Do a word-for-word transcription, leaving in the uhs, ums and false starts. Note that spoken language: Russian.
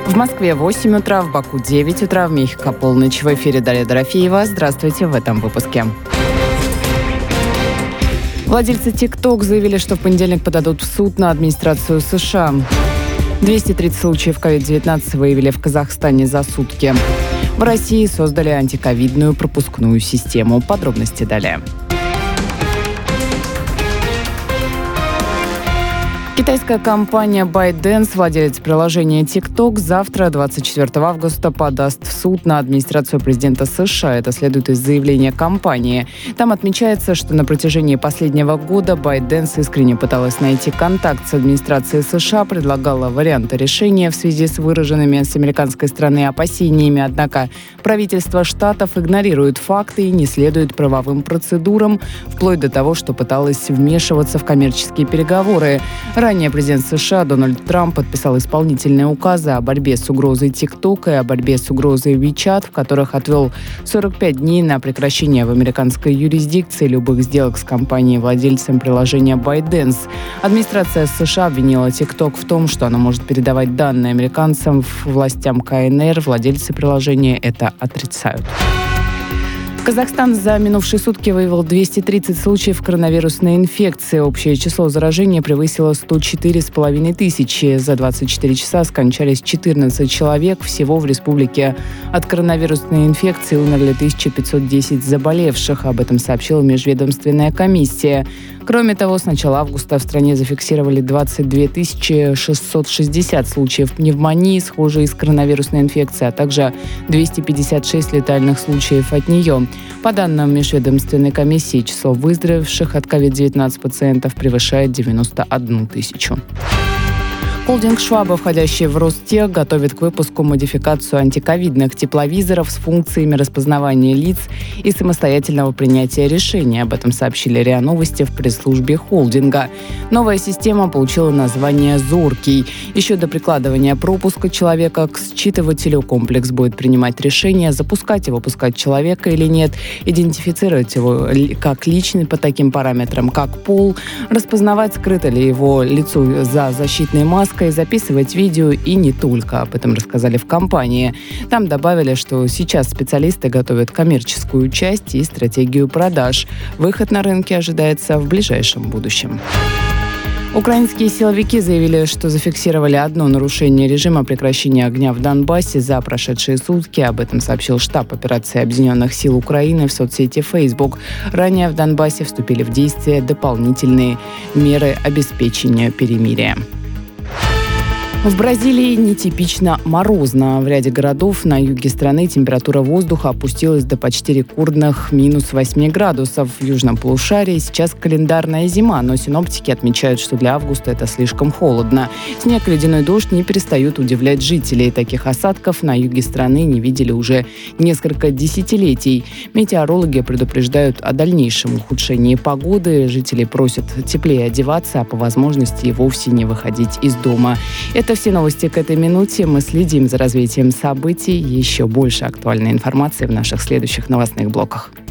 В Москве восемь утра, в Баку девять утра, в Мехико полночь. В эфире Дарья Дорофеева. Здравствуйте в этом выпуске. Владельцы TikTok заявили, что в понедельник подадут в суд на администрацию США. двести тридцать случаев ковид девятнадцать выявили в Казахстане за сутки. В России создали антиковидную пропускную систему. Подробности далее. Китайская компания ByteDance, владелец приложения TikTok, завтра, двадцать четвёртого августа, подаст в суд на администрацию президента США. Это следует из заявления компании. Там отмечается, что на протяжении последнего года ByteDance искренне пыталась найти контакт с администрацией США, предлагала варианты решения в связи с выраженными с американской стороны опасениями. Однако правительство штатов игнорирует факты и не следует правовым процедурам, вплоть до того, что пыталось вмешиваться в коммерческие переговоры. Ранее президент США Дональд Трамп подписал исполнительные указы о борьбе с угрозой TikTok и о борьбе с угрозой WeChat, в которых отвел сорок пять дней на прекращение в американской юрисдикции любых сделок с компанией-владельцем приложения ByteDance. Администрация США обвинила TikTok в том, что она может передавать данные американцам, властям КНР. Владельцы приложения это отрицают. Казахстан за минувшие сутки выявил двести тридцать случаев коронавирусной инфекции. Общее число заражения превысило сто четыре с половиной тысячи. За двадцать четыре часа скончались четырнадцать человек. Всего в республике от коронавирусной инфекции умерли тысяча пятьсот десять заболевших. Об этом сообщила межведомственная комиссия. Кроме того, с начала августа в стране зафиксировали двадцать две тысячи шестьсот шестьдесят случаев пневмонии, схожей с коронавирусной инфекцией, а также двести пятьдесят шесть летальных случаев от нее. По данным межведомственной комиссии, число выздоровевших от ковид девятнадцать пациентов превышает девяносто одну тысячу. Холдинг Schwab, входящий в Ростех, готовит к выпуску модификацию антиковидных тепловизоров с функциями распознавания лиц и самостоятельного принятия решений. Об этом сообщили РИА Новости в пресс-службе холдинга. Новая система получила название «Зоркий». Еще до прикладывания пропуска человека к считывателю комплекс будет принимать решение, запускать и выпускать человека или нет, идентифицировать его как личный по таким параметрам, как пол, распознавать, скрыто ли его лицо за защитной маской, и записывать видео, и не только. Об этом рассказали в компании. Там добавили, что сейчас специалисты готовят коммерческую часть и стратегию продаж. Выход на рынке ожидается в ближайшем будущем. Украинские силовики заявили, что зафиксировали одно нарушение режима прекращения огня в Донбассе за прошедшие сутки. Об этом сообщил штаб операции Объединенных сил Украины в соцсети Facebook. Ранее в Донбассе вступили в действие дополнительные меры обеспечения перемирия. В Бразилии нетипично морозно. В ряде городов на юге страны температура воздуха опустилась до почти рекордных минус восемь градусов. В южном полушарии сейчас календарная зима, но синоптики отмечают, что для августа это слишком холодно. Снег и ледяной дождь не перестают удивлять жителей. Таких осадков на юге страны не видели уже несколько десятилетий. Метеорологи предупреждают о дальнейшем ухудшении погоды. Жителей просят теплее одеваться, а по возможности и вовсе не выходить из дома. Это все новости к этой минуте. Мы следим за развитием событий. Еще больше актуальной информации в наших следующих новостных блоках.